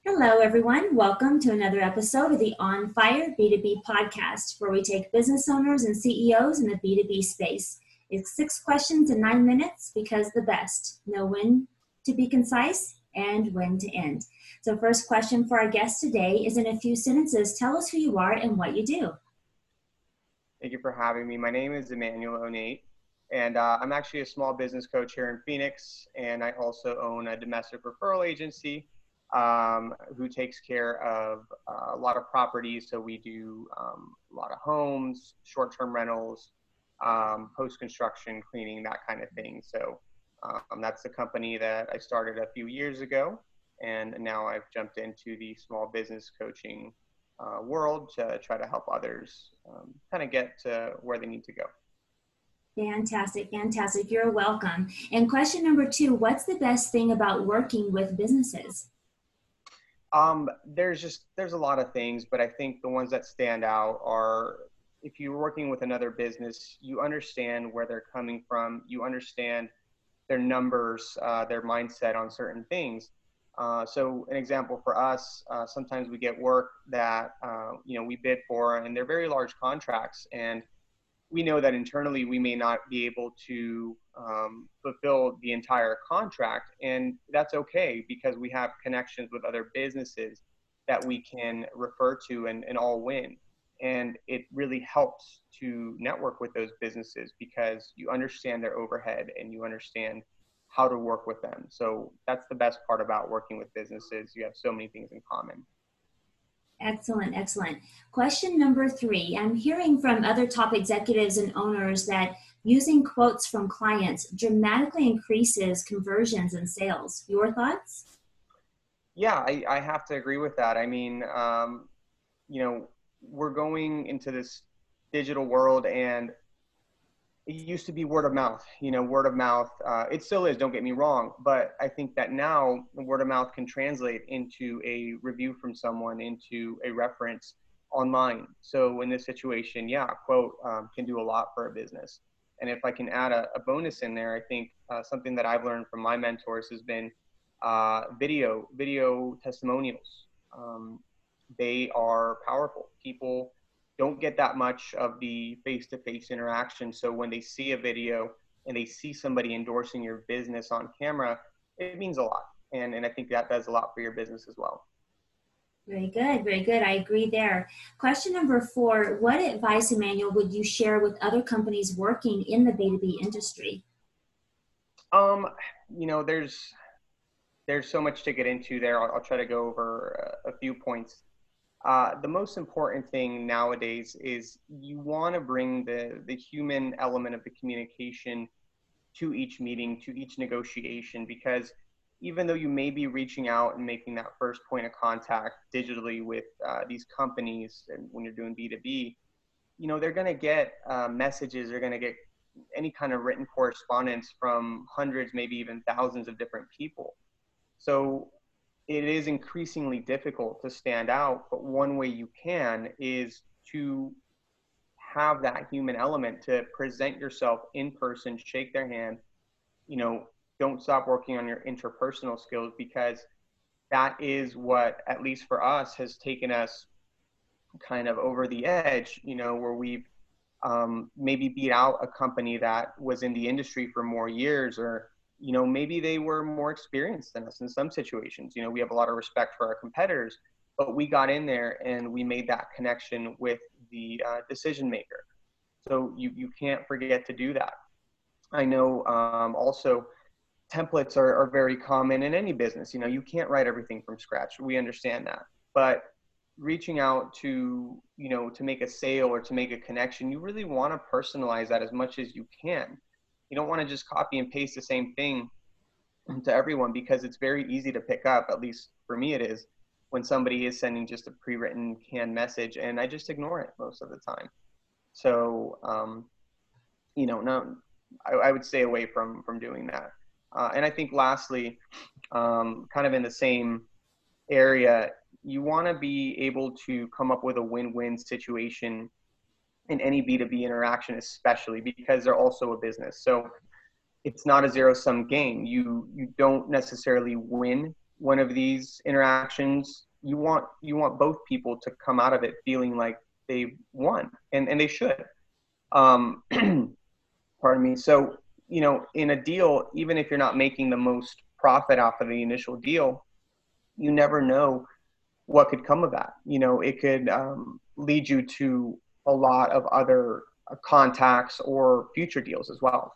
Hello, everyone. Welcome to another episode of the On Fire B2B podcast, where we take business owners and CEOs in the B2B space. It's 6 questions in 9 minutes because the best know when to be concise and when to end. So, first question for our guest today is in a few sentences. Tell us who you are and what you do. Thank you for having me. My name is Emmanuel Onate, and I'm actually a small business coach here in Phoenix, and I also own a domestic referral agency who takes care of a lot of properties. So we do a lot of homes, short-term rentals, post-construction cleaning, that kind of thing. So that's the company that I started a few years ago, and now I've jumped into the small business coaching world to try to help others kind of get to where they need to go. Fantastic, fantastic. You're welcome. And question number 2, what's the best thing about working with businesses? There's a lot of things, but I think the ones that stand out are if you're working with another business, you understand where they're coming from, you understand their numbers, their mindset on certain things. So an example for us, sometimes we get work that, we bid for, and they're very large contracts. And we know that internally we may not be able to fulfill the entire contract. And that's okay, because we have connections with other businesses that we can refer to and all win. And it really helps to network with those businesses because you understand their overhead and you understand how to work with them. So that's the best part about working with businesses. You have so many things in common. Excellent, excellent. Question number 3. I'm hearing from other top executives and owners that using quotes from clients dramatically increases conversions and sales. Your thoughts? Yeah, I have to agree with that. I mean, we're going into this digital world, and it used to be word of mouth, word of mouth. It still is, don't get me wrong. But I think that now word of mouth can translate into a review from someone, into a reference online. So in this situation, yeah, a quote can do a lot for a business. And if I can add a bonus in there, I think something that I've learned from my mentors has been video testimonials. They are powerful. People don't get that much of the face-to-face interaction. So when they see a video and they see somebody endorsing your business on camera, it means a lot. And I think that does a lot for your business as well. Very good, very good. I agree there. Question number 4, what advice, Emmanuel, would you share with other companies working in the B2B industry? There's so much to get into there. I'll try to go over a few points. The most important thing nowadays is you want to bring the human element of the communication to each meeting, to each negotiation, because even though you may be reaching out and making that first point of contact digitally with these companies, and when you're doing B2B, they're going to get messages, they're going to get any kind of written correspondence from hundreds, maybe even thousands of different people. So it is increasingly difficult to stand out, but one way you can is to have that human element, to present yourself in person, shake their hand. Don't stop working on your interpersonal skills, because that is what, at least for us, has taken us kind of over the edge, where we've maybe beat out a company that was in the industry for more years, or maybe they were more experienced than us in some situations. We have a lot of respect for our competitors, but we got in there and we made that connection with the decision maker. So you can't forget to do that. I know also templates are very common in any business. You can't write everything from scratch. We understand that. But reaching out to make a sale or to make a connection, you really want to personalize that as much as you can. You don't want to just copy and paste the same thing to everyone, because it's very easy to pick up, at least for me it is, when somebody is sending just a pre-written canned message, and I just ignore it most of the time. So, no, I would stay away from doing that. And I think lastly, kind of in the same area, you want to be able to come up with a win-win situation in any B2B interaction, especially because they're also a business. So it's not a zero-sum game. You don't necessarily win one of these interactions, you want both people to come out of it feeling like they won, and they should. Pardon me. So, in a deal, even if you're not making the most profit off of the initial deal, you never know what could come of that. It could lead you to a lot of other contacts or future deals as well.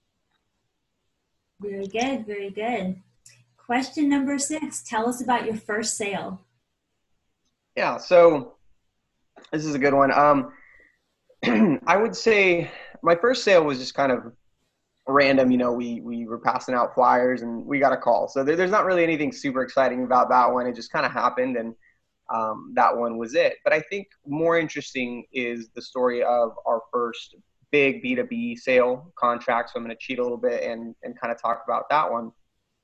Very good. Very good. Question number 6, tell us about your first sale. Yeah, so this is a good one. I would say my first sale was just kind of random. We were passing out flyers and we got a call. So there's not really anything super exciting about that one. It just kind of happened, and that one was it. But I think more interesting is the story of our first big B2B sale contract. So I'm going to cheat a little bit and kind of talk about that one.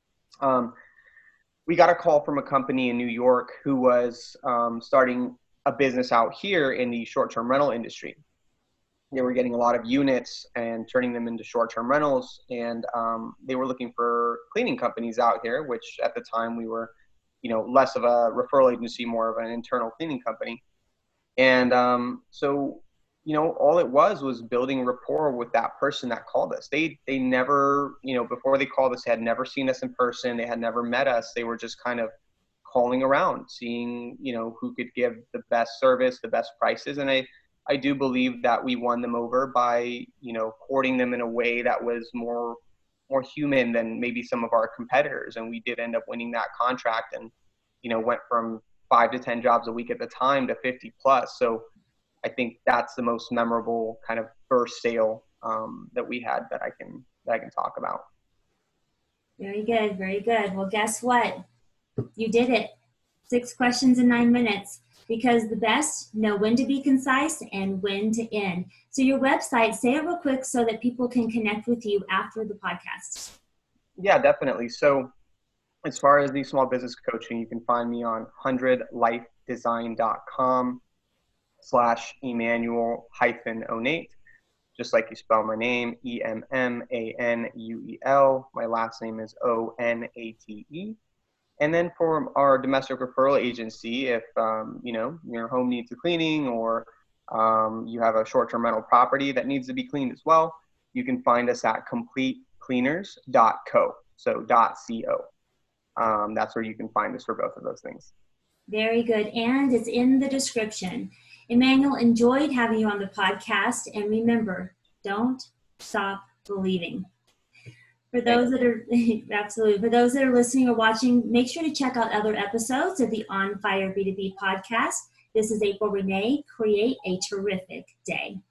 We got a call from a company in New York who was starting a business out here in the short-term rental industry. They were getting a lot of units and turning them into short-term rentals, and they were looking for cleaning companies out here, which at the time we were, less of a referral agency, more of an internal cleaning company. And so, all it was building rapport with that person that called us. They never, before they called us, they had never seen us in person. They had never met us. They were just kind of calling around, seeing, who could give the best service, the best prices. And I do believe that we won them over by, courting them in a way that was more human than maybe some of our competitors. And we did end up winning that contract, and, went from 5 to 10 jobs a week at the time to 50 plus. So I think that's the most memorable kind of first sale that we had that I can talk about. Very good. Very good. Well, guess what? You did it. 6 questions in 9 minutes. Because the best know when to be concise and when to end. So your website, say it real quick so that people can connect with you after the podcast. Yeah, definitely. So as far as the small business coaching, you can find me on 100lifedesign.com/Emmanuel-Onate, just like you spell my name, Emmanuel. My last name is Onate. And then for our domestic referral agency, if, your home needs a cleaning, or you have a short-term rental property that needs to be cleaned as well, you can find us at completecleaners.co. So .co. That's where you can find us for both of those things. Very good. And it's in the description. Emmanuel, enjoyed having you on the podcast. And remember, don't stop believing. For those that are absolutely, for those that are listening or watching, make sure to check out other episodes of the On Fire B2B podcast. This is April Renee. Create a terrific day.